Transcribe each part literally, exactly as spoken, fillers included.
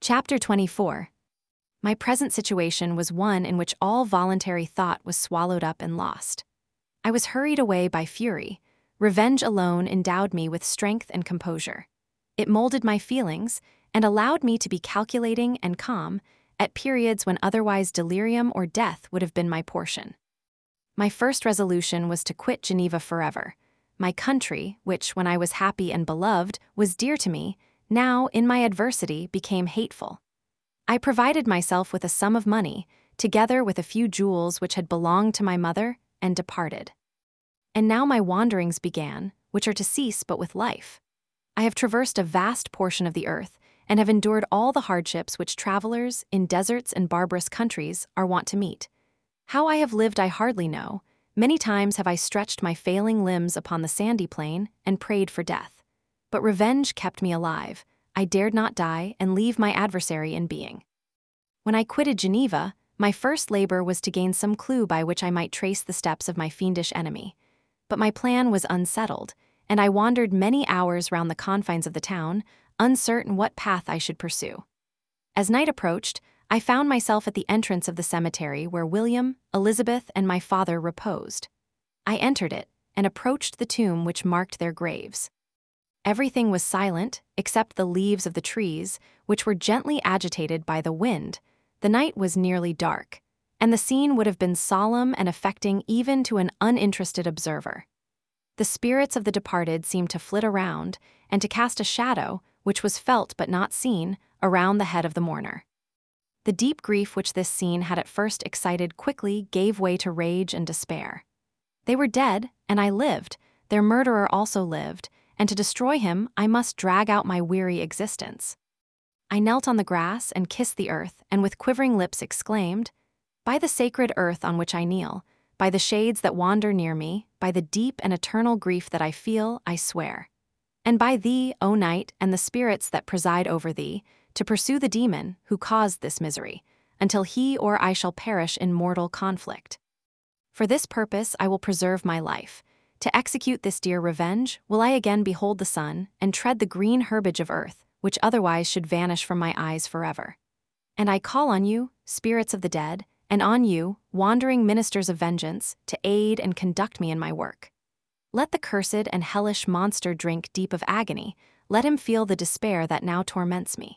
Chapter twenty-four. My present situation was one in which all voluntary thought was swallowed up and lost. I was hurried away by fury. Revenge alone endowed me with strength and composure. It molded my feelings and allowed me to be calculating and calm at periods when otherwise delirium or death would have been my portion. My first resolution was to quit Geneva forever. My country, which, when I was happy and beloved, was dear to me, now, in my adversity, became hateful. I provided myself with a sum of money, together with a few jewels which had belonged to my mother, and departed. And now my wanderings began, which are to cease but with life. I have traversed a vast portion of the earth, and have endured all the hardships which travelers, in deserts and barbarous countries, are wont to meet. How I have lived I hardly know. Many times have I stretched my failing limbs upon the sandy plain, and prayed for death. But revenge kept me alive. I dared not die and leave my adversary in being. When I quitted Geneva, my first labor was to gain some clue by which I might trace the steps of my fiendish enemy. But my plan was unsettled, and I wandered many hours round the confines of the town, uncertain what path I should pursue. As night approached, I found myself at the entrance of the cemetery where William, Elizabeth, and my father reposed. I entered it, and approached the tomb which marked their graves. Everything was silent, except the leaves of the trees, which were gently agitated by the wind. The night was nearly dark, and the scene would have been solemn and affecting even to an uninterested observer. The spirits of the departed seemed to flit around, and to cast a shadow, which was felt but not seen, around the head of the mourner. The deep grief which this scene had at first excited quickly gave way to rage and despair. They were dead, and I lived. Their murderer also lived, and to destroy him I must drag out my weary existence. I knelt on the grass and kissed the earth, and with quivering lips exclaimed, "By the sacred earth on which I kneel, by the shades that wander near me, by the deep and eternal grief that I feel, I swear. And by thee, O night, and the spirits that preside over thee, to pursue the demon who caused this misery, until he or I shall perish in mortal conflict. For this purpose I will preserve my life. To execute this dear revenge, will I again behold the sun, and tread the green herbage of earth, which otherwise should vanish from my eyes forever. And I call on you, spirits of the dead, and on you, wandering ministers of vengeance, to aid and conduct me in my work. Let the cursed and hellish monster drink deep of agony, let him feel the despair that now torments me."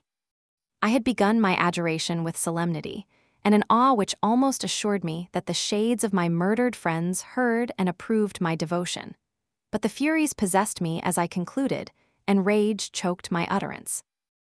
I had begun my adjuration with solemnity, and an awe which almost assured me that the shades of my murdered friends heard and approved my devotion. But the furies possessed me as I concluded, and rage choked my utterance.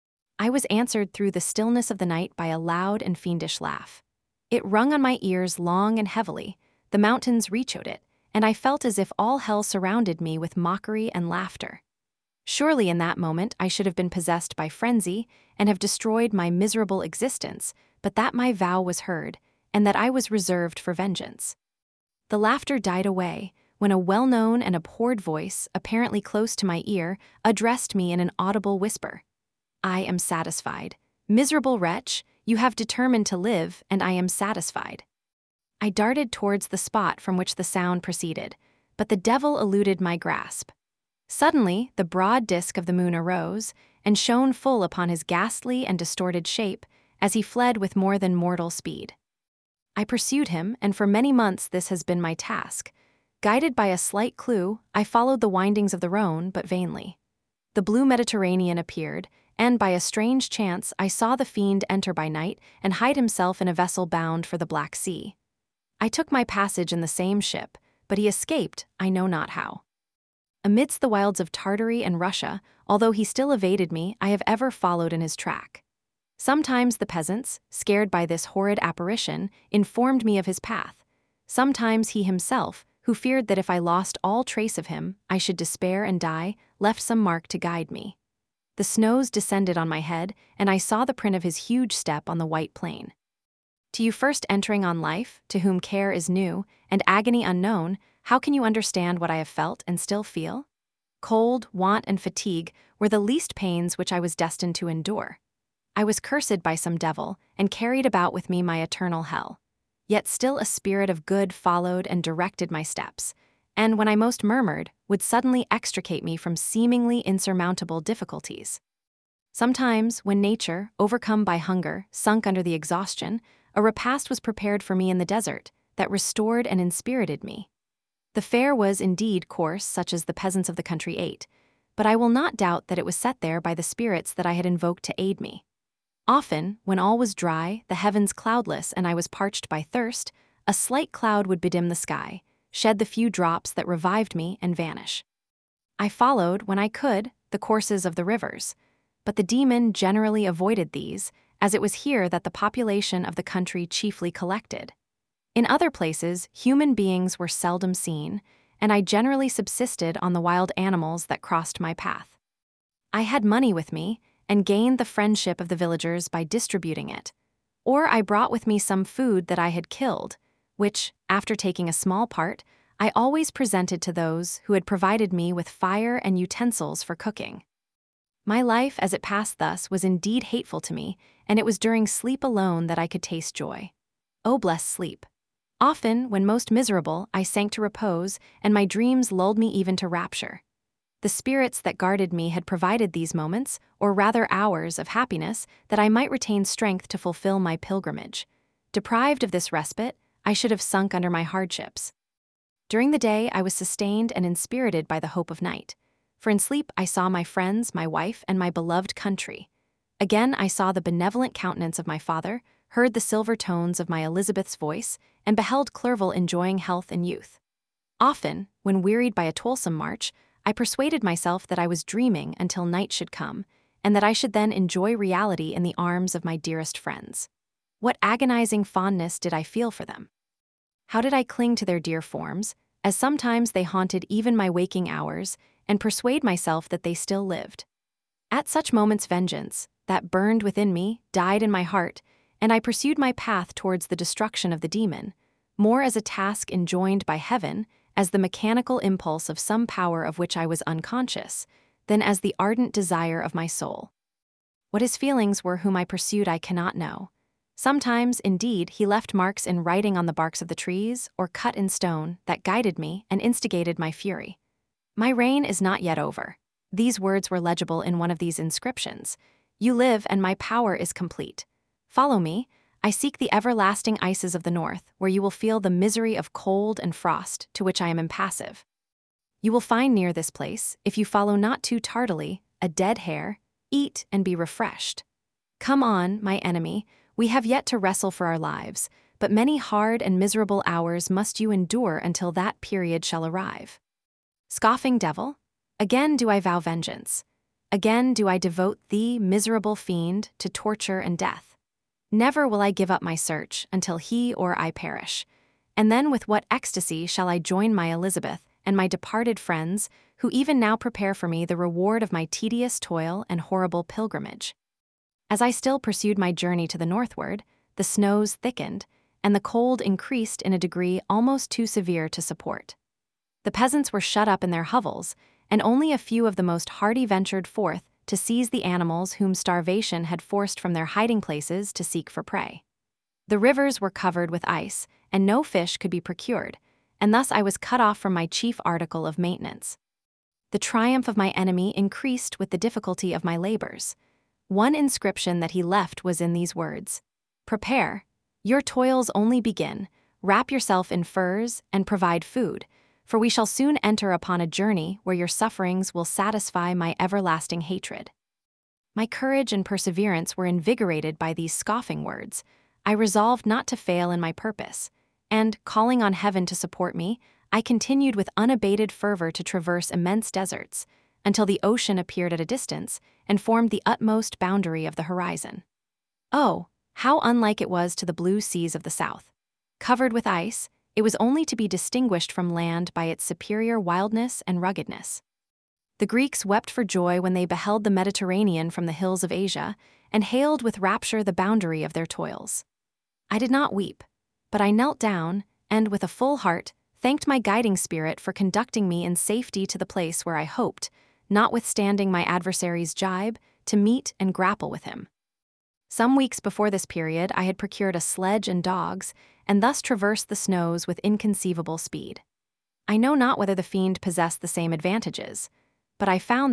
I was answered through the stillness of the night by a loud and fiendish laugh. It rung on my ears long and heavily, the mountains re-echoed it, and I felt as if all hell surrounded me with mockery and laughter. Surely in that moment I should have been possessed by frenzy and have destroyed my miserable existence, but that my vow was heard, and that I was reserved for vengeance. The laughter died away, when a well-known and abhorred voice, apparently close to my ear, addressed me in an audible whisper. "I am satisfied. Miserable wretch, you have determined to live, and I am satisfied." I darted towards the spot from which the sound proceeded, but the devil eluded my grasp. Suddenly, the broad disk of the moon arose, and shone full upon his ghastly and distorted shape, as he fled with more than mortal speed. I pursued him, and for many months this has been my task. Guided by a slight clue, I followed the windings of the Rhone, but vainly. The blue Mediterranean appeared, and by a strange chance I saw the fiend enter by night and hide himself in a vessel bound for the Black Sea. I took my passage in the same ship, but he escaped, I know not how. Amidst the wilds of Tartary and Russia, although he still evaded me, I have ever followed in his track. Sometimes the peasants, scared by this horrid apparition, informed me of his path. Sometimes he himself, who feared that if I lost all trace of him, I should despair and die, left some mark to guide me. The snows descended on my head, and I saw the print of his huge step on the white plain. To you first entering on life, to whom care is new, and agony unknown, how can you understand what I have felt and still feel? Cold, want, and fatigue were the least pains which I was destined to endure. I was cursed by some devil, and carried about with me my eternal hell. Yet still a spirit of good followed and directed my steps, and when I most murmured, would suddenly extricate me from seemingly insurmountable difficulties. Sometimes, when nature, overcome by hunger, sunk under the exhaustion, a repast was prepared for me in the desert that restored and inspirited me. The fare was indeed coarse, such as the peasants of the country ate, but I will not doubt that it was set there by the spirits that I had invoked to aid me. Often, when all was dry, the heavens cloudless, and I was parched by thirst, a slight cloud would bedim the sky, shed the few drops that revived me, and vanish. I followed, when I could, the courses of the rivers, but the demon generally avoided these, as it was here that the population of the country chiefly collected. In other places, human beings were seldom seen, and I generally subsisted on the wild animals that crossed my path. I had money with me, and gained the friendship of the villagers by distributing it, or I brought with me some food that I had killed, which, after taking a small part, I always presented to those who had provided me with fire and utensils for cooking. My life as it passed thus was indeed hateful to me, and it was during sleep alone that I could taste joy. Oh, blessed sleep! Often, when most miserable, I sank to repose, and my dreams lulled me even to rapture. The spirits that guarded me had provided these moments, or rather hours, of happiness, that I might retain strength to fulfill my pilgrimage. Deprived of this respite, I should have sunk under my hardships. During the day, I was sustained and inspirited by the hope of night. For in sleep I saw my friends, my wife, and my beloved country. Again I saw the benevolent countenance of my father, heard the silver tones of my Elizabeth's voice, and beheld Clerval enjoying health and youth. Often, when wearied by a toilsome march, I persuaded myself that I was dreaming until night should come, and that I should then enjoy reality in the arms of my dearest friends. What agonizing fondness did I feel for them! How did I cling to their dear forms, as sometimes they haunted even my waking hours, and persuade myself that they still lived. At such moments vengeance, that burned within me, died in my heart, and I pursued my path towards the destruction of the demon, more as a task enjoined by heaven, as the mechanical impulse of some power of which I was unconscious, than as the ardent desire of my soul. What his feelings were whom I pursued I cannot know. Sometimes, indeed, he left marks in writing on the barks of the trees, or cut in stone, that guided me and instigated my fury. My reign is not yet over. These words were legible in one of these inscriptions. You live, and my power is complete. Follow me. I seek the everlasting ices of the north, where you will feel the misery of cold and frost, to which I am impassive. You will find near this place, if you follow not too tardily, a dead hare. Eat and be refreshed. Come on, my enemy, we have yet to wrestle for our lives, but many hard and miserable hours must you endure until that period shall arrive. Scoffing devil, again do I vow vengeance. Again do I devote thee, miserable fiend, to torture and death. Never will I give up my search until he or I perish. And then with what ecstasy shall I join my Elizabeth and my departed friends, who even now prepare for me the reward of my tedious toil and horrible pilgrimage. As I still pursued my journey to the northward, the snows thickened, and the cold increased in a degree almost too severe to support. The peasants were shut up in their hovels, and only a few of the most hardy ventured forth to seize the animals whom starvation had forced from their hiding places to seek for prey. The rivers were covered with ice, and no fish could be procured, and thus I was cut off from my chief article of maintenance. The triumph of my enemy increased with the difficulty of my labors. One inscription that he left was in these words: Prepare, your toils only begin, wrap yourself in furs, and provide food, for we shall soon enter upon a journey where your sufferings will satisfy my everlasting hatred. My courage and perseverance were invigorated by these scoffing words. I resolved not to fail in my purpose, and, calling on heaven to support me, I continued with unabated fervor to traverse immense deserts, until the ocean appeared at a distance and formed the utmost boundary of the horizon. Oh, how unlike it was to the blue seas of the south! Covered with ice, it was only to be distinguished from land by its superior wildness and ruggedness. The Greeks wept for joy when they beheld the Mediterranean from the hills of Asia, and hailed with rapture the boundary of their toils. I did not weep, but I knelt down, and with a full heart, thanked my guiding spirit for conducting me in safety to the place where I hoped, notwithstanding my adversary's jibe, to meet and grapple with him. Some weeks before this period I had procured a sledge and dogs, and thus traversed the snows with inconceivable speed. I know not whether the fiend possessed the same advantages, but I found that,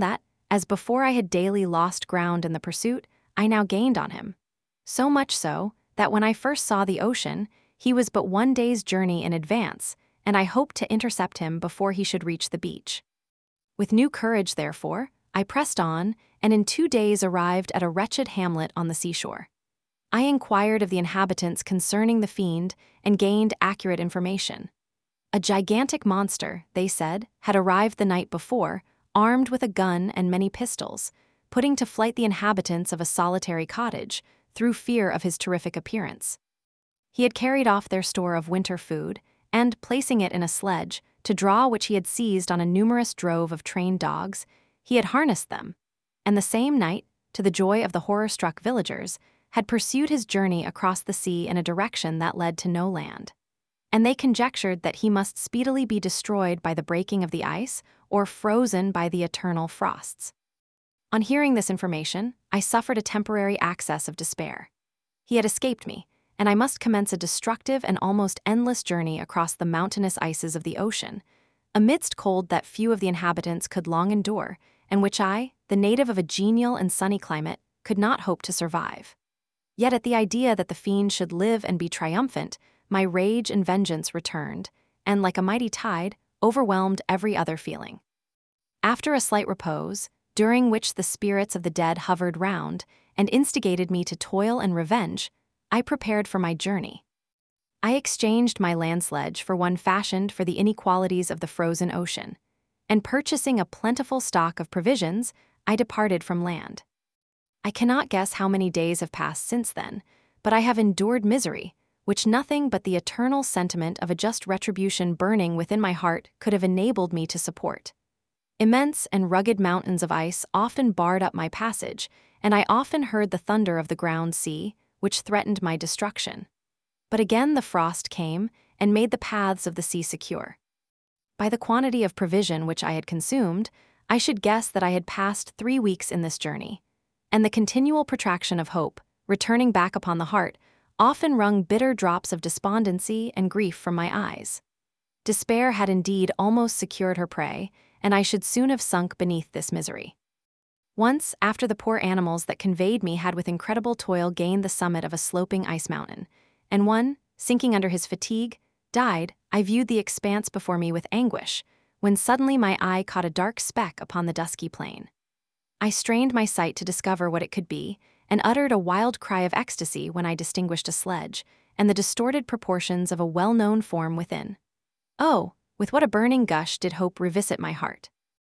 as before I had daily lost ground in the pursuit, I now gained on him. So much so, that when I first saw the ocean, he was but one day's journey in advance, and I hoped to intercept him before he should reach the beach. With new courage, therefore, I pressed on, and in two days arrived at a wretched hamlet on the seashore. I inquired of the inhabitants concerning the fiend and gained accurate information. A gigantic monster, they said, had arrived the night before, armed with a gun and many pistols, putting to flight the inhabitants of a solitary cottage through fear of his terrific appearance. He had carried off their store of winter food, and, placing it in a sledge, to draw which he had seized on a numerous drove of trained dogs, he had harnessed them, and the same night, to the joy of the horror-struck villagers, had pursued his journey across the sea in a direction that led to no land. And they conjectured that he must speedily be destroyed by the breaking of the ice or frozen by the eternal frosts. On hearing this information, I suffered a temporary access of despair. He had escaped me, and I must commence a destructive and almost endless journey across the mountainous ices of the ocean, amidst cold that few of the inhabitants could long endure, and which I, the native of a genial and sunny climate, could not hope to survive. Yet at the idea that the fiend should live and be triumphant, my rage and vengeance returned, and like a mighty tide, overwhelmed every other feeling. After a slight repose, during which the spirits of the dead hovered round and instigated me to toil and revenge, I prepared for my journey. I exchanged my land sledge for one fashioned for the inequalities of the frozen ocean, and purchasing a plentiful stock of provisions, I departed from land. I cannot guess how many days have passed since then, but I have endured misery, which nothing but the eternal sentiment of a just retribution burning within my heart could have enabled me to support. Immense and rugged mountains of ice often barred up my passage, and I often heard the thunder of the ground sea, which threatened my destruction. But again the frost came and made the paths of the sea secure. By the quantity of provision which I had consumed, I should guess that I had passed three weeks in this journey, and the continual protraction of hope, returning back upon the heart, often wrung bitter drops of despondency and grief from my eyes. Despair had indeed almost secured her prey, and I should soon have sunk beneath this misery. Once, after the poor animals that conveyed me had with incredible toil gained the summit of a sloping ice mountain, and one, sinking under his fatigue, died, I viewed the expanse before me with anguish, when suddenly my eye caught a dark speck upon the dusky plain. I strained my sight to discover what it could be, and uttered a wild cry of ecstasy when I distinguished a sledge, and the distorted proportions of a well-known form within. Oh, with what a burning gush did hope revisit my heart!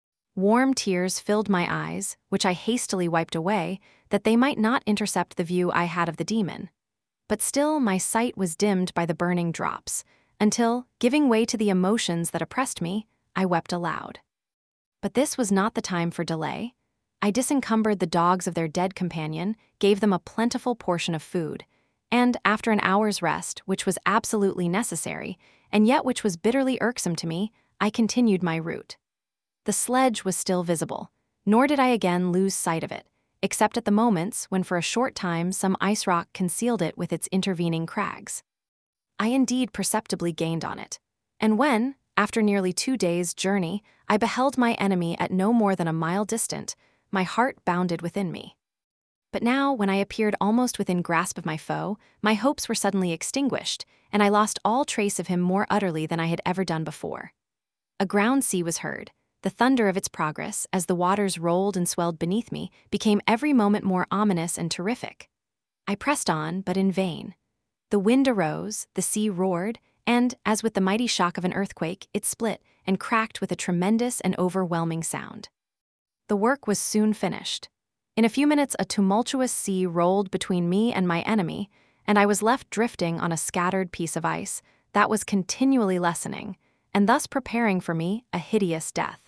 Warm tears filled my eyes, which I hastily wiped away, that they might not intercept the view I had of the demon. But still my sight was dimmed by the burning drops, until, giving way to the emotions that oppressed me, I wept aloud. But this was not the time for delay. I disencumbered the dogs of their dead companion, gave them a plentiful portion of food, and after an hour's rest, which was absolutely necessary, and yet which was bitterly irksome to me, I continued my route. The sledge was still visible, nor did I again lose sight of it, except at the moments when for a short time some ice rock concealed it with its intervening crags. I indeed perceptibly gained on it, and when, after nearly two days' journey, I beheld my enemy at no more than a mile distant, my heart bounded within me. But now, when I appeared almost within grasp of my foe, my hopes were suddenly extinguished, and I lost all trace of him more utterly than I had ever done before. A ground sea was heard. The thunder of its progress, as the waters rolled and swelled beneath me, became every moment more ominous and terrific. I pressed on, but in vain. The wind arose, the sea roared, and, as with the mighty shock of an earthquake, it split and cracked with a tremendous and overwhelming sound. The work was soon finished. In a few minutes a tumultuous sea rolled between me and my enemy, and I was left drifting on a scattered piece of ice that was continually lessening, and thus preparing for me a hideous death.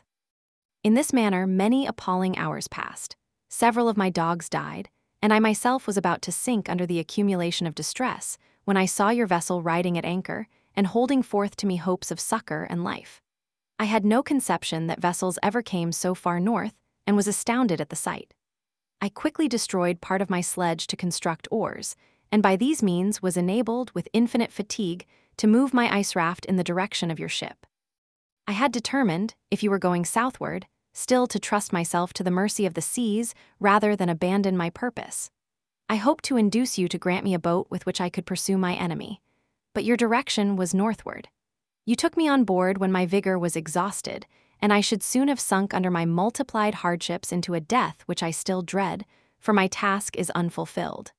In this manner many appalling hours passed. Several of my dogs died, and I myself was about to sink under the accumulation of distress when I saw your vessel riding at anchor and holding forth to me hopes of succor and life. I had no conception that vessels ever came so far north, and was astounded at the sight. I quickly destroyed part of my sledge to construct oars, and by these means was enabled, with infinite fatigue, to move my ice raft in the direction of your ship. I had determined, if you were going southward, still to trust myself to the mercy of the seas rather than abandon my purpose. I hoped to induce you to grant me a boat with which I could pursue my enemy, but your direction was northward. You took me on board when my vigor was exhausted, and I should soon have sunk under my multiplied hardships into a death which I still dread, for my task is unfulfilled.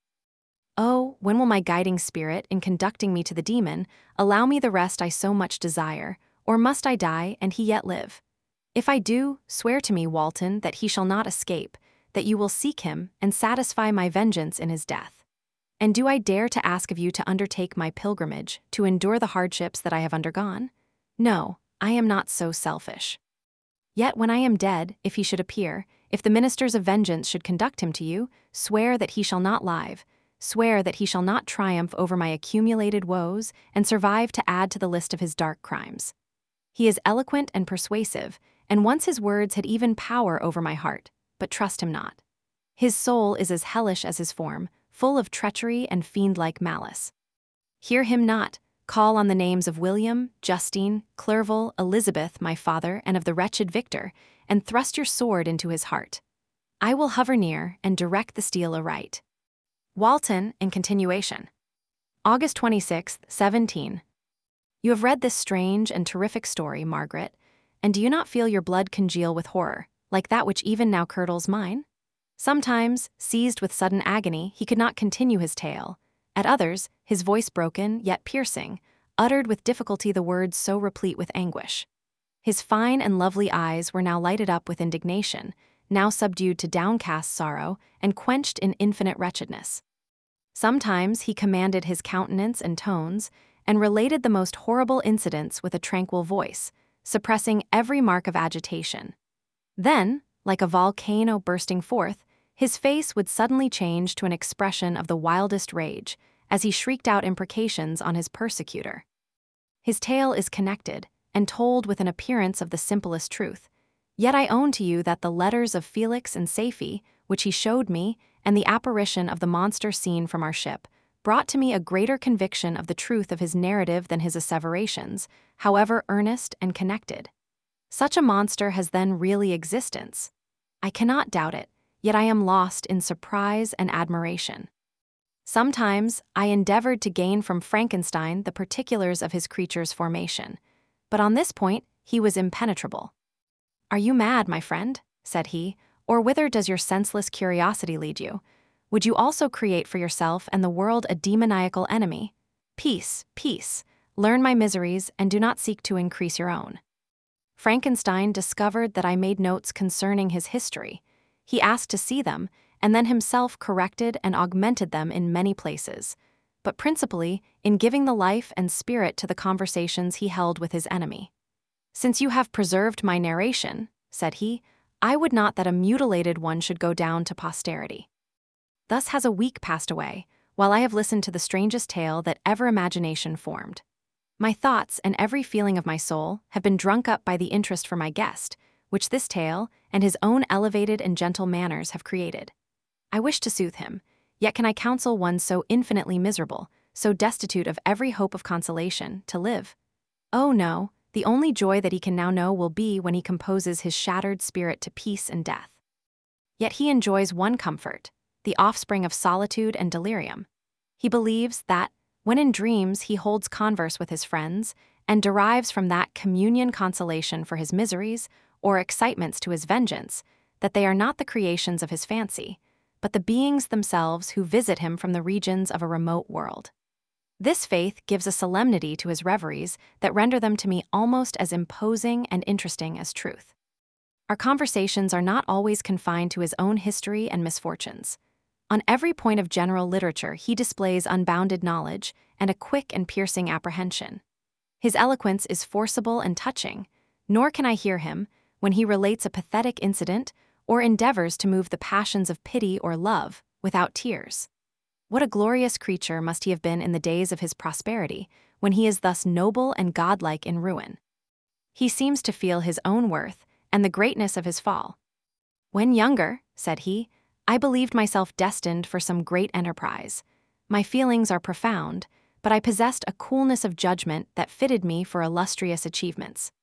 Oh, when will my guiding spirit, in conducting me to the demon, allow me the rest I so much desire, or must I die and he yet live? If I do, swear to me, Walton, that he shall not escape, that you will seek him and satisfy my vengeance in his death. And do I dare to ask of you to undertake my pilgrimage, to endure the hardships that I have undergone? No, I am not so selfish. Yet when I am dead, if he should appear, if the ministers of vengeance should conduct him to you, swear that he shall not live, swear that he shall not triumph over my accumulated woes and survive to add to the list of his dark crimes. He is eloquent and persuasive, and once his words had even power over my heart, but trust him not. His soul is as hellish as his form, full of treachery and fiend-like malice. Hear him not. Call on the names of William, Justine, Clerval, Elizabeth, my father, and of the wretched Victor, and thrust your sword into his heart. I will hover near and direct the steel aright. Walton, in continuation. August twenty-sixth, seventeen. You have read this strange and terrific story, Margaret, and do you not feel your blood congeal with horror, like that which even now curdles mine? Sometimes, seized with sudden agony, he could not continue his tale. At others, his voice broken, yet piercing, uttered with difficulty the words so replete with anguish. His fine and lovely eyes were now lighted up with indignation, now subdued to downcast sorrow, and quenched in infinite wretchedness. Sometimes he commanded his countenance and tones, and related the most horrible incidents with a tranquil voice, suppressing every mark of agitation. Then, like a volcano bursting forth, his face would suddenly change to an expression of the wildest rage, as he shrieked out imprecations on his persecutor. His tale is connected, and told with an appearance of the simplest truth, yet I own to you that the letters of Felix and Safie, which he showed me, and the apparition of the monster seen from our ship, brought to me a greater conviction of the truth of his narrative than his asseverations, however earnest and connected. Such a monster has then really existence. I cannot doubt it, yet I am lost in surprise and admiration. Sometimes I endeavored to gain from Frankenstein the particulars of his creature's formation, but on this point he was impenetrable. "Are you mad, my friend?" said he, "or whither does your senseless curiosity lead you? Would you also create for yourself and the world a demoniacal enemy? Peace, peace, learn my miseries and do not seek to increase your own." Frankenstein discovered that I made notes concerning his history. He asked to see them, and then himself corrected and augmented them in many places, but principally in giving the life and spirit to the conversations he held with his enemy. "Since you have preserved my narration," said he, "I would not that a mutilated one should go down to posterity." Thus has a week passed away, while I have listened to the strangest tale that ever imagination formed. My thoughts and every feeling of my soul have been drunk up by the interest for my guest, which this tale and his own elevated and gentle manners have created. I wish to soothe him, yet can I counsel one so infinitely miserable, so destitute of every hope of consolation, to live? Oh no, the only joy that he can now know will be when he composes his shattered spirit to peace and death. Yet he enjoys one comfort, the offspring of solitude and delirium. He believes that, when in dreams he holds converse with his friends, and derives from that communion consolation for his miseries, or excitements to his vengeance, that they are not the creations of his fancy, but the beings themselves who visit him from the regions of a remote world. This faith gives a solemnity to his reveries that render them to me almost as imposing and interesting as truth. Our conversations are not always confined to his own history and misfortunes. On every point of general literature he displays unbounded knowledge and a quick and piercing apprehension. His eloquence is forcible and touching, nor can I hear him, when he relates a pathetic incident or endeavors to move the passions of pity or love, without tears. What a glorious creature must he have been in the days of his prosperity, when he is thus noble and godlike in ruin. He seems to feel his own worth and the greatness of his fall. "When younger," said he, "I believed myself destined for some great enterprise. My feelings are profound, but I possessed a coolness of judgment that fitted me for illustrious achievements.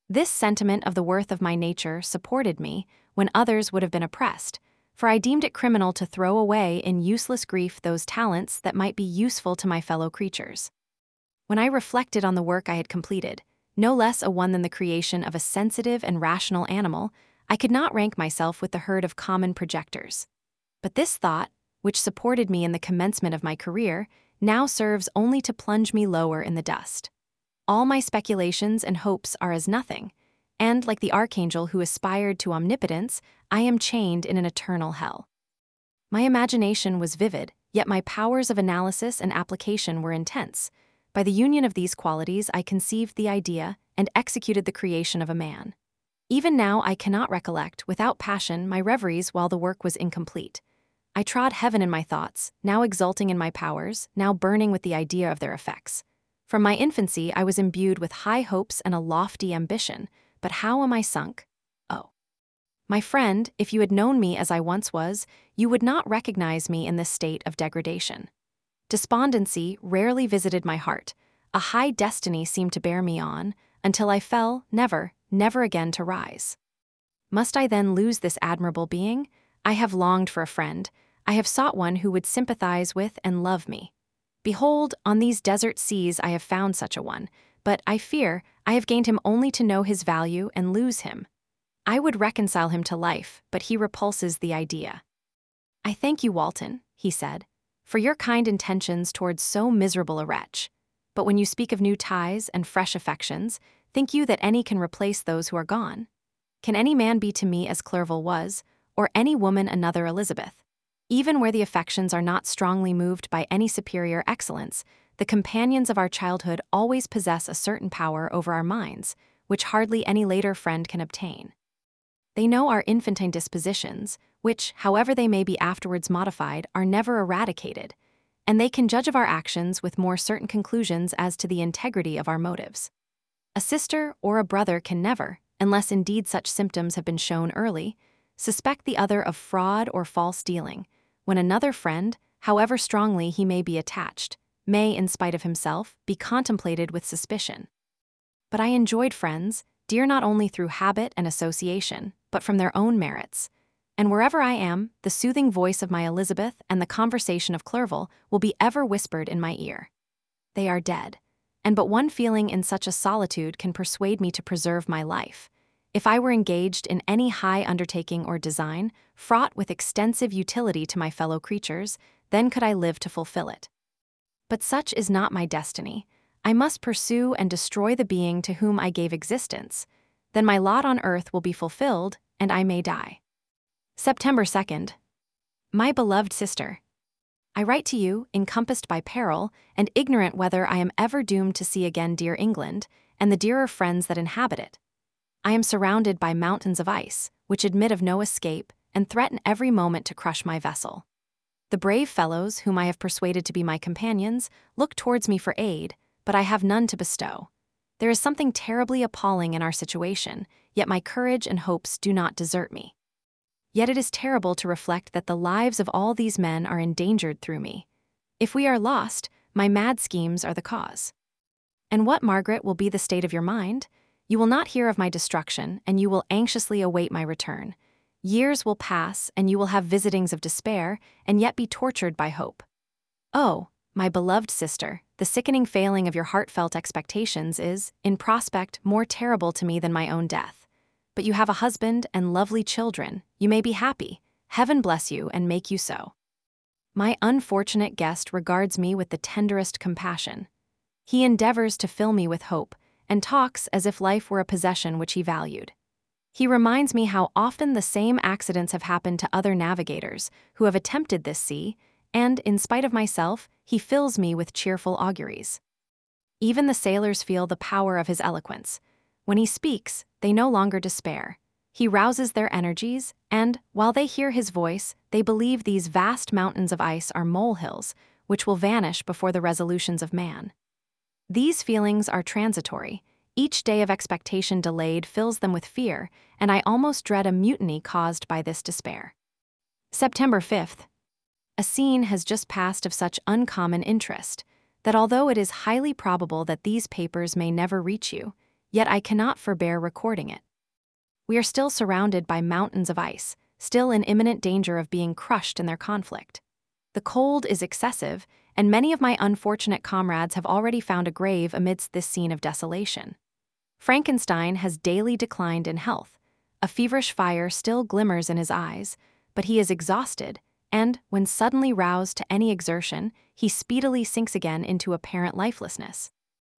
This sentiment of the worth of my nature supported me when others would have been oppressed, for I deemed it criminal to throw away in useless grief those talents that might be useful to my fellow creatures. When I reflected on the work I had completed, no less a one than the creation of a sensitive and rational animal, I could not rank myself with the herd of common projectors. But this thought, which supported me in the commencement of my career, now serves only to plunge me lower in the dust. All my speculations and hopes are as nothing, and like the archangel who aspired to omnipotence, I am chained in an eternal hell. My imagination was vivid, yet my powers of analysis and application were intense. By the union of these qualities, I conceived the idea and executed the creation of a man. Even now I cannot recollect, without passion, my reveries while the work was incomplete. I trod heaven in my thoughts, now exulting in my powers, now burning with the idea of their effects. From my infancy I was imbued with high hopes and a lofty ambition, but how am I sunk? Oh. My friend, if you had known me as I once was, you would not recognize me in this state of degradation. Despondency rarely visited my heart. A high destiny seemed to bear me on, until I fell, never, never again to rise. Must I then lose this admirable being? I have longed for a friend. I have sought one who would sympathize with and love me. Behold, on these desert seas I have found such a one, but I fear I have gained him only to know his value and lose him. I would reconcile him to life, but he repulses the idea. I thank you, Walton, he said, for your kind intentions towards so miserable a wretch. But when you speak of new ties and fresh affections, think you that any can replace those who are gone? Can any man be to me as Clerval was, or any woman another Elizabeth? Even where the affections are not strongly moved by any superior excellence, the companions of our childhood always possess a certain power over our minds, which hardly any later friend can obtain. They know our infantine dispositions, which, however they may be afterwards modified, are never eradicated, and they can judge of our actions with more certain conclusions as to the integrity of our motives. A sister or a brother can never, unless indeed such symptoms have been shown early, suspect the other of fraud or false dealing, when another friend, however strongly he may be attached, may, in spite of himself, be contemplated with suspicion. But I enjoyed friends, dear not only through habit and association, but from their own merits, and wherever I am, the soothing voice of my Elizabeth and the conversation of Clerval will be ever whispered in my ear. They are dead, and but one feeling in such a solitude can persuade me to preserve my life. If I were engaged in any high undertaking or design, fraught with extensive utility to my fellow creatures, then could I live to fulfill it. But such is not my destiny. I must pursue and destroy the being to whom I gave existence. Then my lot on earth will be fulfilled, and I may die. September second. My beloved sister, I write to you, encompassed by peril, and ignorant whether I am ever doomed to see again dear England, and the dearer friends that inhabit it. I am surrounded by mountains of ice, which admit of no escape, and threaten every moment to crush my vessel. The brave fellows whom I have persuaded to be my companions look towards me for aid, but I have none to bestow. There is something terribly appalling in our situation, yet my courage and hopes do not desert me. Yet it is terrible to reflect that the lives of all these men are endangered through me. If we are lost, my mad schemes are the cause. And what, Margaret, will be the state of your mind? You will not hear of my destruction, and you will anxiously await my return. Years will pass, and you will have visitings of despair, and yet be tortured by hope. Oh, my beloved sister, the sickening failing of your heartfelt expectations is, in prospect, more terrible to me than my own death. But you have a husband and lovely children. You may be happy. Heaven bless you and make you so. My unfortunate guest regards me with the tenderest compassion. He endeavors to fill me with hope, and talks as if life were a possession which he valued. He reminds me how often the same accidents have happened to other navigators who have attempted this sea, and, in spite of myself, he fills me with cheerful auguries. Even the sailors feel the power of his eloquence. When he speaks, they no longer despair. He rouses their energies, and, while they hear his voice, they believe these vast mountains of ice are molehills, which will vanish before the resolutions of man. These feelings are transitory. Each day of expectation delayed fills them with fear, and I almost dread a mutiny caused by this despair. September fifth. A scene has just passed of such uncommon interest that although it is highly probable that these papers may never reach you, yet I cannot forbear recording it. We are still surrounded by mountains of ice, still in imminent danger of being crushed in their conflict. The cold is excessive, and many of my unfortunate comrades have already found a grave amidst this scene of desolation. Frankenstein has daily declined in health. A feverish fire still glimmers in his eyes, but he is exhausted, and, when suddenly roused to any exertion, he speedily sinks again into apparent lifelessness.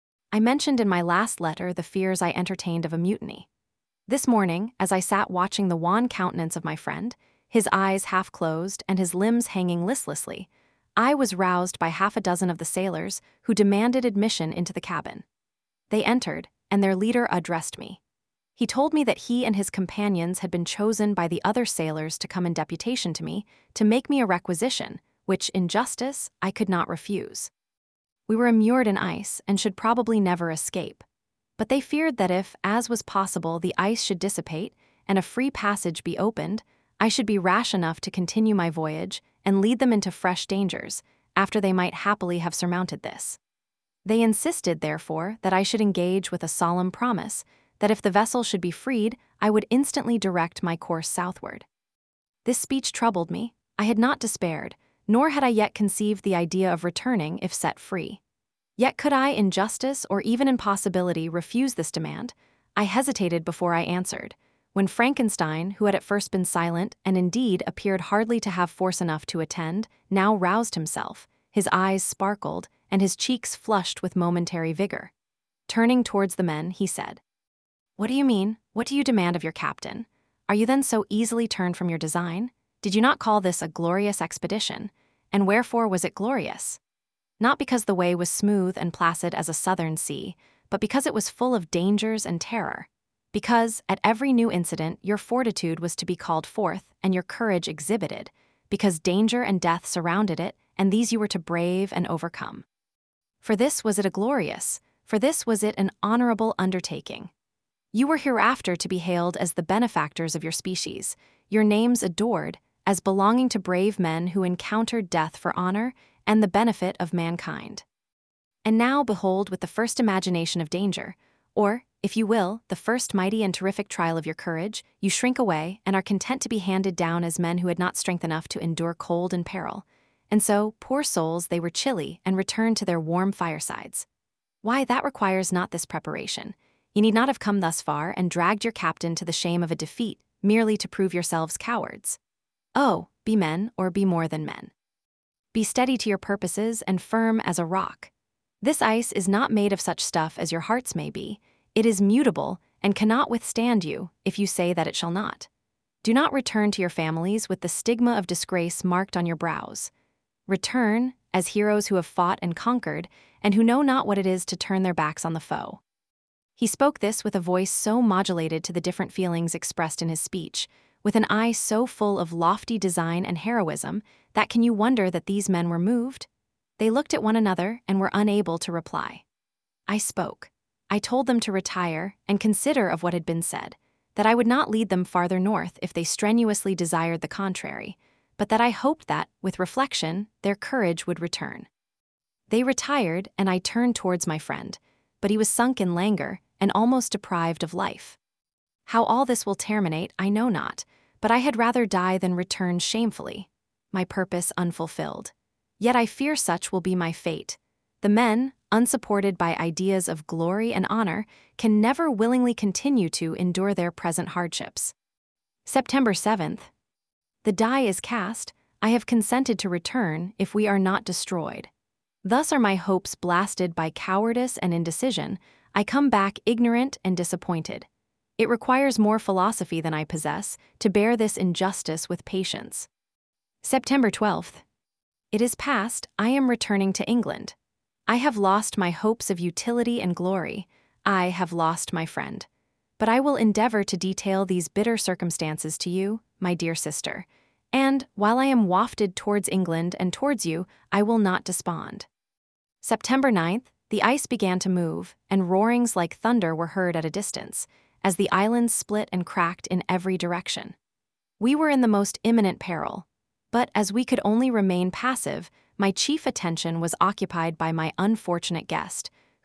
I mentioned in my last letter the fears I entertained of a mutiny. This morning, as I sat watching the wan countenance of my friend, his eyes half closed and his limbs hanging listlessly, I was roused by half a dozen of the sailors who demanded admission into the cabin. They entered, and their leader addressed me. He told me that he and his companions had been chosen by the other sailors to come in deputation to me to make me a requisition, which, in justice, I could not refuse. We were immured in ice and should probably never escape. But they feared that if, as was possible, the ice should dissipate and a free passage be opened, I should be rash enough to continue my voyage and lead them into fresh dangers, after they might happily have surmounted this. They insisted, therefore, that I should engage with a solemn promise that if the vessel should be freed, I would instantly direct my course southward. This speech troubled me. I had not despaired, nor had I yet conceived the idea of returning if set free. Yet could I, in justice or even in possibility, refuse this demand? I hesitated before I answered, when Frankenstein, who had at first been silent and indeed appeared hardly to have force enough to attend, now roused himself. His eyes sparkled, and his cheeks flushed with momentary vigor. Turning towards the men, he said, "What do you mean? What do you demand of your captain? Are you then so easily turned from your design? Did you not call this a glorious expedition? And wherefore was it glorious? Not because the way was smooth and placid as a southern sea, but because it was full of dangers and terror. Because, at every new incident, your fortitude was to be called forth and your courage exhibited, because danger and death surrounded it, and these you were to brave and overcome. For this was it a glorious, for this was it an honorable undertaking. You were hereafter to be hailed as the benefactors of your species, your names adored, as belonging to brave men who encountered death for honor and the benefit of mankind. And now behold, with the first imagination of danger, or, if you will, the first mighty and terrific trial of your courage, you shrink away and are content to be handed down as men who had not strength enough to endure cold and peril. And so, poor souls, they were chilly and returned to their warm firesides. Why, that requires not this preparation. You need not have come thus far and dragged your captain to the shame of a defeat, merely to prove yourselves cowards. Oh, be men, or be more than men. Be steady to your purposes and firm as a rock. This ice is not made of such stuff as your hearts may be. It is mutable and cannot withstand you if you say that it shall not. Do not return to your families with the stigma of disgrace marked on your brows. Return as heroes who have fought and conquered and who know not what it is to turn their backs on the foe." He spoke this with a voice so modulated to the different feelings expressed in his speech, with an eye so full of lofty design and heroism, that can you wonder that these men were moved? They looked at one another and were unable to reply. I spoke. I told them to retire and consider of what had been said, that I would not lead them farther north if they strenuously desired the contrary, but that I hoped that, with reflection, their courage would return. They retired, and I turned towards my friend, but he was sunk in languor and almost deprived of life. How all this will terminate, I know not, but I had rather die than return shamefully, my purpose unfulfilled. Yet I fear such will be my fate. The men, unsupported by ideas of glory and honor, can never willingly continue to endure their present hardships. September seventh. The die is cast. I have consented to return if we are not destroyed. Thus are my hopes blasted by cowardice and indecision. I come back ignorant and disappointed. It requires more philosophy than I possess to bear this injustice with patience. September twelfth. It is past. I am returning to England. I have lost my hopes of utility and glory. I have lost my friend. But I will endeavor to detail these bitter circumstances to you, my dear sister, and, while I am wafted towards England and towards you, I will not despond. September ninth, the ice began to move, and roarings like thunder were heard at a distance, as the islands split and cracked in every direction. We were in the most imminent peril, but as we could only remain passive, my chief attention was occupied by my unfortunate guest,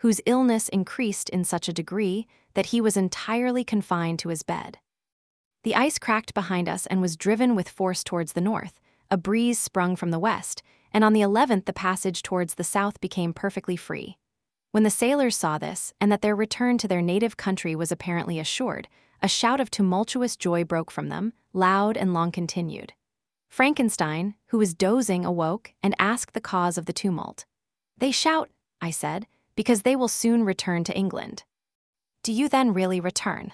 whose illness increased in such a degree that he was entirely confined to his bed. The ice cracked behind us and was driven with force towards the north. A breeze sprung from the west, and on the eleventh the passage towards the south became perfectly free. When the sailors saw this, and that their return to their native country was apparently assured, a shout of tumultuous joy broke from them, loud and long continued. Frankenstein, who was dozing, awoke and asked the cause of the tumult. "They shout," I said, "because they will soon return to England." "Do you then really return?"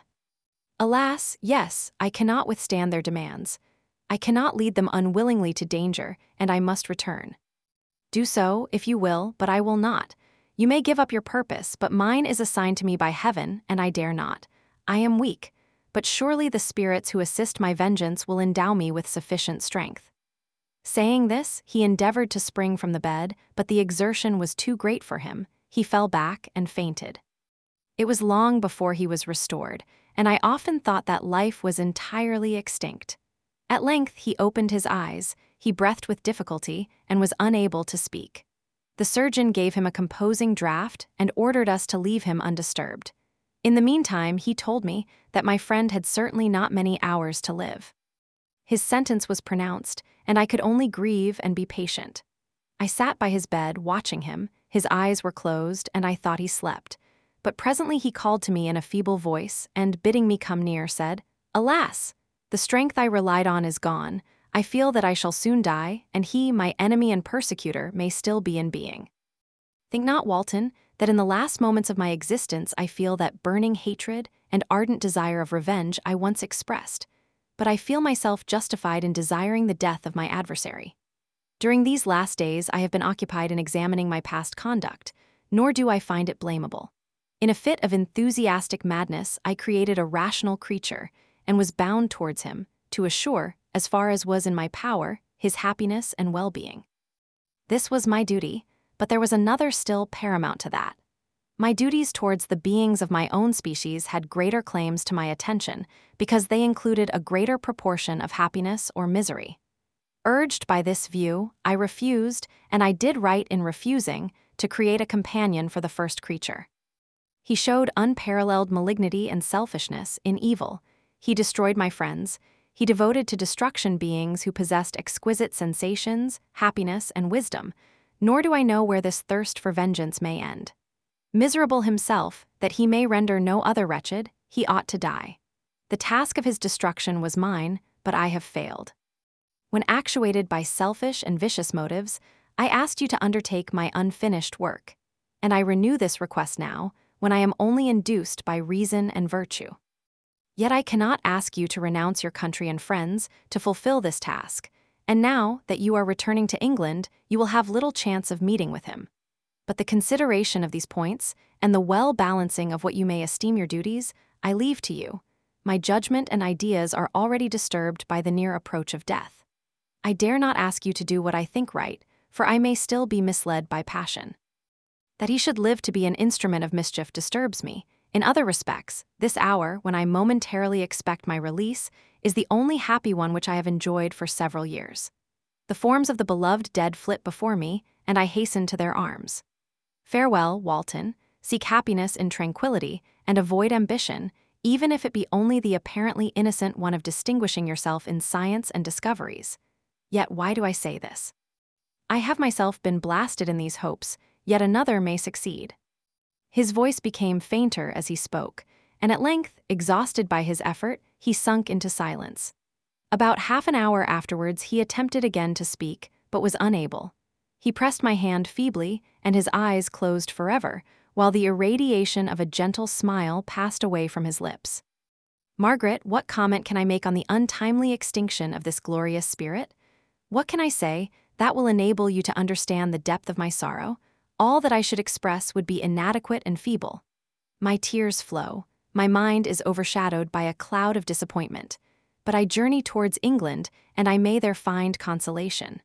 "Alas, yes, I cannot withstand their demands. I cannot lead them unwillingly to danger, and I must return." "Do so, if you will, but I will not. You may give up your purpose, but mine is assigned to me by heaven, and I dare not. I am weak, but surely the spirits who assist my vengeance will endow me with sufficient strength." Saying this, he endeavored to spring from the bed, but the exertion was too great for him. He fell back and fainted. It was long before he was restored, and I often thought that life was entirely extinct. At length he opened his eyes, he breathed with difficulty, and was unable to speak. The surgeon gave him a composing draught and ordered us to leave him undisturbed. In the meantime, he told me that my friend had certainly not many hours to live. His sentence was pronounced, and I could only grieve and be patient. I sat by his bed, watching him. His eyes were closed, and I thought he slept. But presently he called to me in a feeble voice, and bidding me come near, said, "Alas! The strength I relied on is gone. I feel that I shall soon die, and he, my enemy and persecutor, may still be in being. Think not, Walton, that in the last moments of my existence I feel that burning hatred and ardent desire of revenge I once expressed, but I feel myself justified in desiring the death of my adversary. During these last days I have been occupied in examining my past conduct, nor do I find it blamable. In a fit of enthusiastic madness I created a rational creature, and was bound towards him, to assure, as far as was in my power, his happiness and well-being. This was my duty, but there was another still paramount to that. My duties towards the beings of my own species had greater claims to my attention, because they included a greater proportion of happiness or misery. Urged by this view, I refused, and I did right in refusing, to create a companion for the first creature. He showed unparalleled malignity and selfishness in evil. He destroyed my friends. He devoted to destruction beings who possessed exquisite sensations, happiness, and wisdom, nor do I know where this thirst for vengeance may end. Miserable himself, that he may render no other wretched, he ought to die. The task of his destruction was mine, but I have failed. When actuated by selfish and vicious motives, I asked you to undertake my unfinished work, and I renew this request now, when I am only induced by reason and virtue. Yet I cannot ask you to renounce your country and friends to fulfill this task, and now that you are returning to England, you will have little chance of meeting with him. But the consideration of these points, and the well-balancing of what you may esteem your duties, I leave to you. My judgment and ideas are already disturbed by the near approach of death. I dare not ask you to do what I think right, for I may still be misled by passion. That he should live to be an instrument of mischief disturbs me. In other respects, this hour, when I momentarily expect my release, is the only happy one which I have enjoyed for several years. The forms of the beloved dead flit before me, and I hasten to their arms. Farewell, Walton. Seek happiness in tranquility, and avoid ambition, even if it be only the apparently innocent one of distinguishing yourself in science and discoveries. Yet why do I say this? I have myself been blasted in these hopes, yet another may succeed. His voice became fainter as he spoke, and at length, exhausted by his effort, he sunk into silence. About half an hour afterwards he attempted again to speak, but was unable. He pressed my hand feebly, and his eyes closed forever, while the irradiation of a gentle smile passed away from his lips. Margaret, what comment can I make on the untimely extinction of this glorious spirit? What can I say that will enable you to understand the depth of my sorrow? All that I should express would be inadequate and feeble. My tears flow. My mind is overshadowed by a cloud of disappointment. But I journey towards England, and I may there find consolation.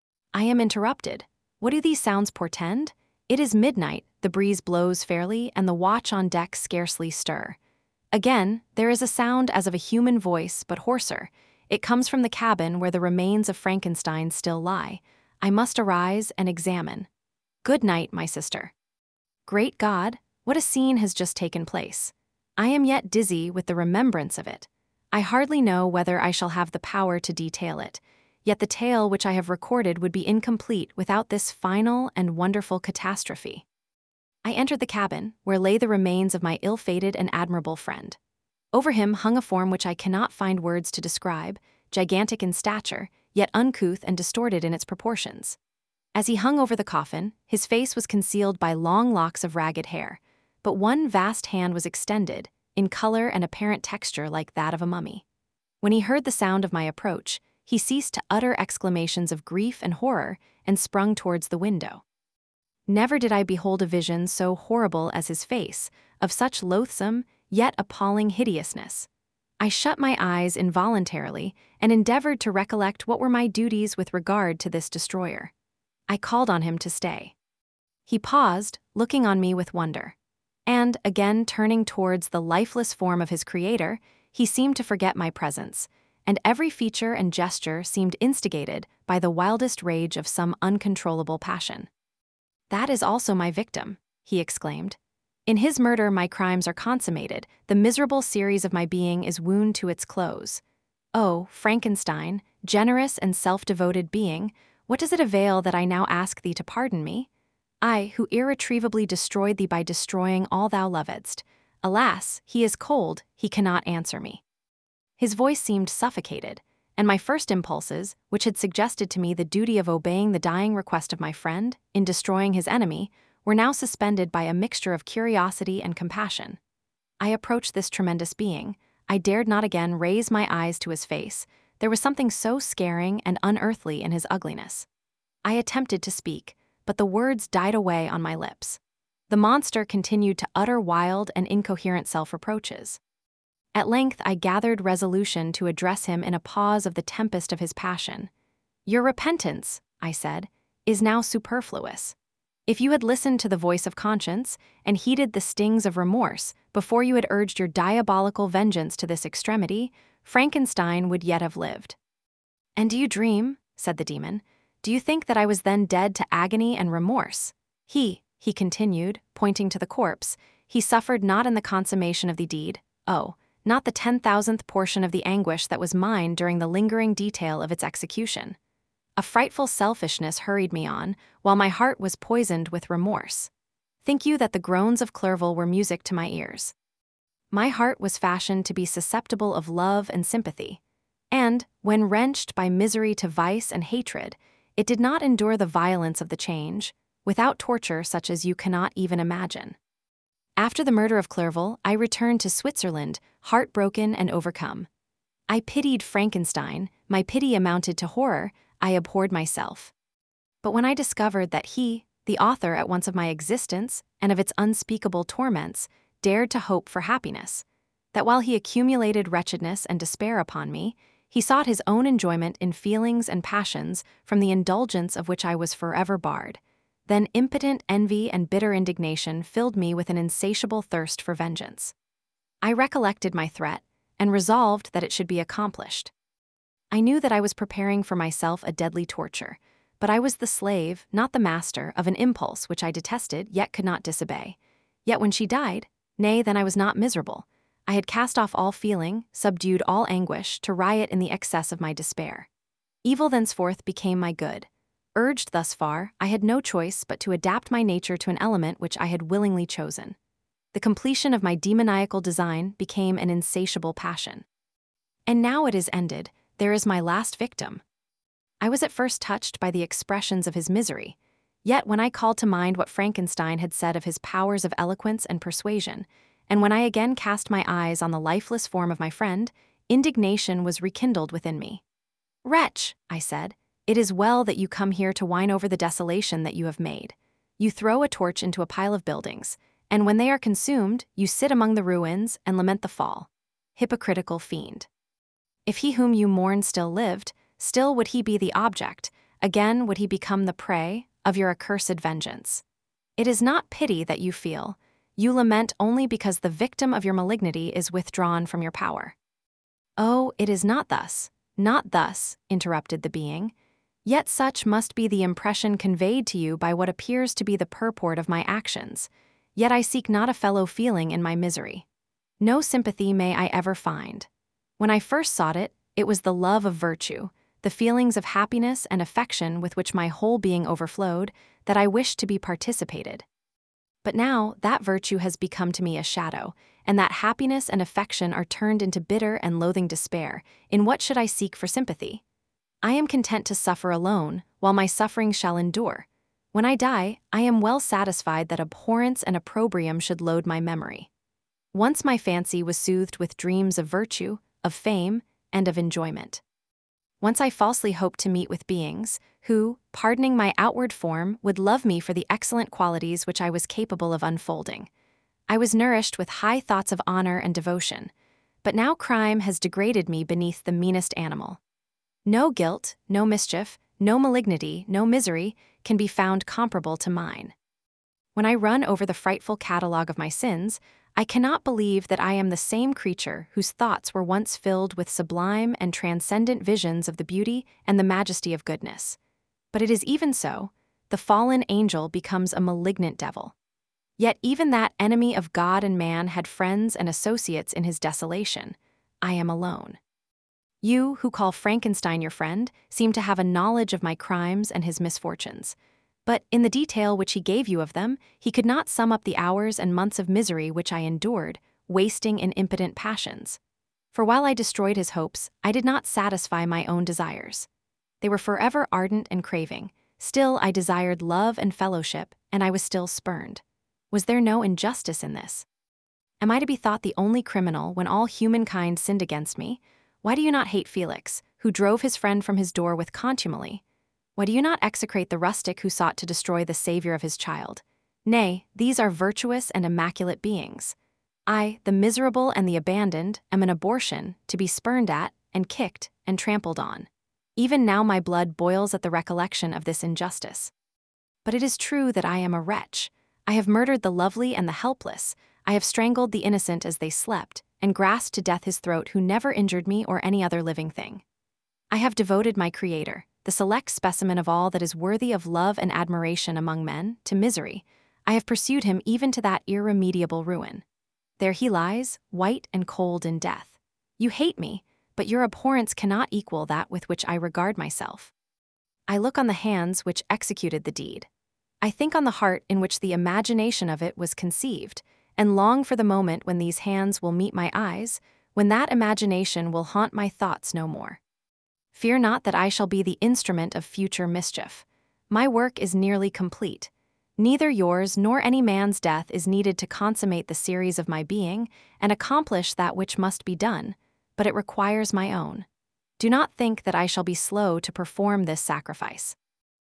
I am interrupted. What do these sounds portend? It is midnight, the breeze blows fairly, and the watch on deck scarcely stir. Again, there is a sound as of a human voice, but hoarser. It comes from the cabin where the remains of Frankenstein still lie. I must arise and examine. Good night, my sister. Great God, what a scene has just taken place. I am yet dizzy with the remembrance of it. I hardly know whether I shall have the power to detail it, yet the tale which I have recorded would be incomplete without this final and wonderful catastrophe. I entered the cabin, where lay the remains of my ill-fated and admirable friend. Over him hung a form which I cannot find words to describe, gigantic in stature, yet uncouth and distorted in its proportions. As he hung over the coffin, his face was concealed by long locks of ragged hair, but one vast hand was extended, in color and apparent texture like that of a mummy. When he heard the sound of my approach, he ceased to utter exclamations of grief and horror and sprung towards the window. Never did I behold a vision so horrible as his face, of such loathsome, yet appalling hideousness. I shut my eyes involuntarily and endeavored to recollect what were my duties with regard to this destroyer. I called on him to stay. He paused, looking on me with wonder. And, again turning towards the lifeless form of his creator, he seemed to forget my presence, and every feature and gesture seemed instigated by the wildest rage of some uncontrollable passion. "That is also my victim," he exclaimed. "In his murder my crimes are consummated, the miserable series of my being is wound to its close. Oh, Frankenstein, generous and self-devoted being, what does it avail that I now ask thee to pardon me? I, who irretrievably destroyed thee by destroying all thou lovedst. Alas, he is cold, he cannot answer me." His voice seemed suffocated, and my first impulses, which had suggested to me the duty of obeying the dying request of my friend, in destroying his enemy, were now suspended by a mixture of curiosity and compassion. I approached this tremendous being. I dared not again raise my eyes to his face. There was something so scaring and unearthly in his ugliness. I attempted to speak, but the words died away on my lips. The monster continued to utter wild and incoherent self-reproaches. At length I gathered resolution to address him in a pause of the tempest of his passion. "Your repentance," I said, "is now superfluous. If you had listened to the voice of conscience and heeded the stings of remorse before you had urged your diabolical vengeance to this extremity, Frankenstein would yet have lived." "And do you dream?" said the demon. "Do you think that I was then dead to agony and remorse? He, he continued, pointing to the corpse, he suffered not in the consummation of the deed, oh, not the ten thousandth portion of the anguish that was mine during the lingering detail of its execution. A frightful selfishness hurried me on, while my heart was poisoned with remorse. Think you that the groans of Clerval were music to my ears? My heart was fashioned to be susceptible of love and sympathy, and, when wrenched by misery to vice and hatred, it did not endure the violence of the change, without torture such as you cannot even imagine. After the murder of Clerval, I returned to Switzerland, heartbroken and overcome. I pitied Frankenstein, my pity amounted to horror, I abhorred myself. But when I discovered that he, the author at once of my existence and of its unspeakable torments, dared to hope for happiness, that while he accumulated wretchedness and despair upon me, he sought his own enjoyment in feelings and passions from the indulgence of which I was forever barred, then impotent envy and bitter indignation filled me with an insatiable thirst for vengeance. I recollected my threat and resolved that it should be accomplished. I knew that I was preparing for myself a deadly torture, but I was the slave, not the master, of an impulse which I detested yet could not disobey. Yet when she died, nay, then I was not miserable. I had cast off all feeling, subdued all anguish, to riot in the excess of my despair. Evil thenceforth became my good. Urged thus far, I had no choice but to adapt my nature to an element which I had willingly chosen. The completion of my demoniacal design became an insatiable passion. And now it is ended, there is my last victim. I was at first touched by the expressions of his misery, yet when I called to mind what Frankenstein had said of his powers of eloquence and persuasion, and when I again cast my eyes on the lifeless form of my friend, indignation was rekindled within me. "Wretch," I said, "it is well that you come here to whine over the desolation that you have made. You throw a torch into a pile of buildings, and when they are consumed, you sit among the ruins and lament the fall. Hypocritical fiend. If he whom you mourn still lived, still would he be the object, again would he become the prey, of your accursed vengeance. It is not pity that you feel, you lament only because the victim of your malignity is withdrawn from your power." "Oh, it is not thus, not thus," interrupted the being. "Yet such must be the impression conveyed to you by what appears to be the purport of my actions. yet I seek not a fellow feeling in my misery. No sympathy may I ever find. When I first sought it, it was the love of virtue, the feelings of happiness and affection with which my whole being overflowed, that I wished to be participated. But now that virtue has become to me a shadow, and that happiness and affection are turned into bitter and loathing despair. In what should I seek for sympathy? I am content to suffer alone, while my suffering shall endure. When I die, I am well satisfied that abhorrence and opprobrium should load my memory. Once my fancy was soothed with dreams of virtue, of fame, and of enjoyment. Once I falsely hoped to meet with beings, who, pardoning my outward form, would love me for the excellent qualities which I was capable of unfolding. I was nourished with high thoughts of honor and devotion, but now crime has degraded me beneath the meanest animal. No guilt, no mischief, no malignity, no misery can be found comparable to mine. When I run over the frightful catalogue of my sins, I cannot believe that I am the same creature whose thoughts were once filled with sublime and transcendent visions of the beauty and the majesty of goodness. But it is even so, the fallen angel becomes a malignant devil. Yet even that enemy of God and man had friends and associates in his desolation. I am alone. You, who call Frankenstein your friend, seem to have a knowledge of my crimes and his misfortunes. But in the detail which he gave you of them, he could not sum up the hours and months of misery which I endured, wasting in impotent passions. For while I destroyed his hopes, I did not satisfy my own desires. They were forever ardent and craving. Still I desired love and fellowship, and I was still spurned. Was there no injustice in this? Am I to be thought the only criminal when all humankind sinned against me? Why do you not hate Felix, who drove his friend from his door with contumely? Why do you not execrate the rustic who sought to destroy the savior of his child? Nay, these are virtuous and immaculate beings. I, the miserable and the abandoned, am an abortion, to be spurned at, and kicked, and trampled on. Even now my blood boils at the recollection of this injustice. But it is true that I am a wretch. I have murdered the lovely and the helpless. I have strangled the innocent as they slept, and grasped to death his throat who never injured me or any other living thing. I have devoted my Creator, the select specimen of all that is worthy of love and admiration among men, to misery. I have pursued him even to that irremediable ruin. There he lies, white and cold in death. You hate me, but your abhorrence cannot equal that with which I regard myself. I look on the hands which executed the deed. I think on the heart in which the imagination of it was conceived, and long for the moment when these hands will meet my eyes, when that imagination will haunt my thoughts no more. Fear not that I shall be the instrument of future mischief. My work is nearly complete. Neither yours nor any man's death is needed to consummate the series of my being and accomplish that which must be done, but it requires my own. Do not think that I shall be slow to perform this sacrifice.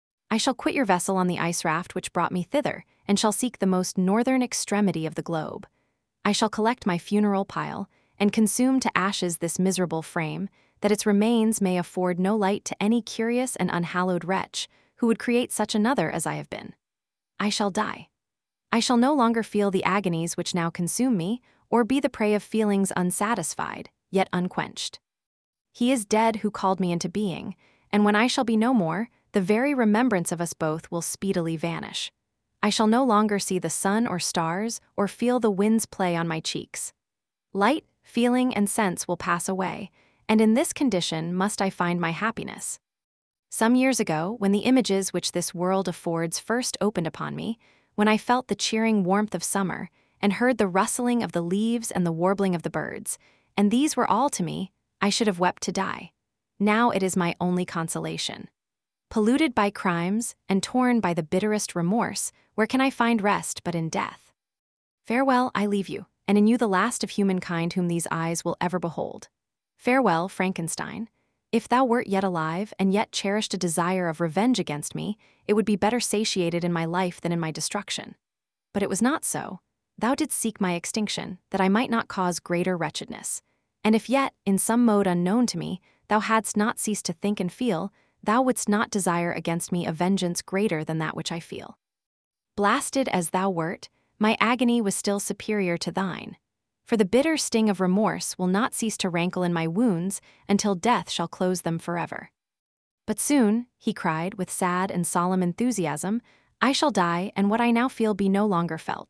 I shall quit your vessel on the ice raft which brought me thither, and shall seek the most northern extremity of the globe. I shall collect my funeral pile, and consume to ashes this miserable frame, that its remains may afford no light to any curious and unhallowed wretch who would create such another as I have been. I shall die. I shall no longer feel the agonies which now consume me, or be the prey of feelings unsatisfied, yet unquenched. He is dead who called me into being, and when I shall be no more, the very remembrance of us both will speedily vanish. I shall no longer see the sun or stars, or feel the winds play on my cheeks. Light, feeling, and sense will pass away, and in this condition must I find my happiness. Some years ago, when the images which this world affords first opened upon me, when I felt the cheering warmth of summer, and heard the rustling of the leaves and the warbling of the birds, and these were all to me, I should have wept to die. Now it is my only consolation. Polluted by crimes, and torn by the bitterest remorse, where can I find rest but in death? Farewell, I leave you, and in you the last of humankind whom these eyes will ever behold. Farewell, Frankenstein. If thou wert yet alive, and yet cherished a desire of revenge against me, it would be better satiated in my life than in my destruction. But it was not so. Thou didst seek my extinction, that I might not cause greater wretchedness. And if yet, in some mode unknown to me, thou hadst not ceased to think and feel, thou wouldst not desire against me a vengeance greater than that which I feel. Blasted as thou wert, my agony was still superior to thine. For the bitter sting of remorse will not cease to rankle in my wounds until death shall close them forever. But soon, he cried with sad and solemn enthusiasm, I shall die, and what I now feel be no longer felt.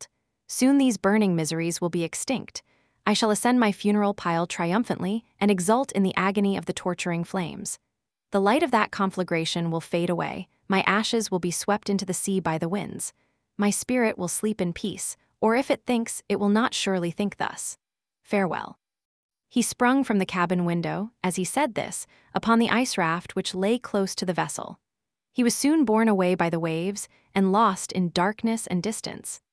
Soon these burning miseries will be extinct. I shall ascend my funeral pile triumphantly and exult in the agony of the torturing flames. The light of that conflagration will fade away, my ashes will be swept into the sea by the winds. My spirit will sleep in peace, or if it thinks, it will not surely think thus. Farewell." He sprung from the cabin window, as he said this, upon the ice raft which lay close to the vessel. He was soon borne away by the waves and lost in darkness and distance.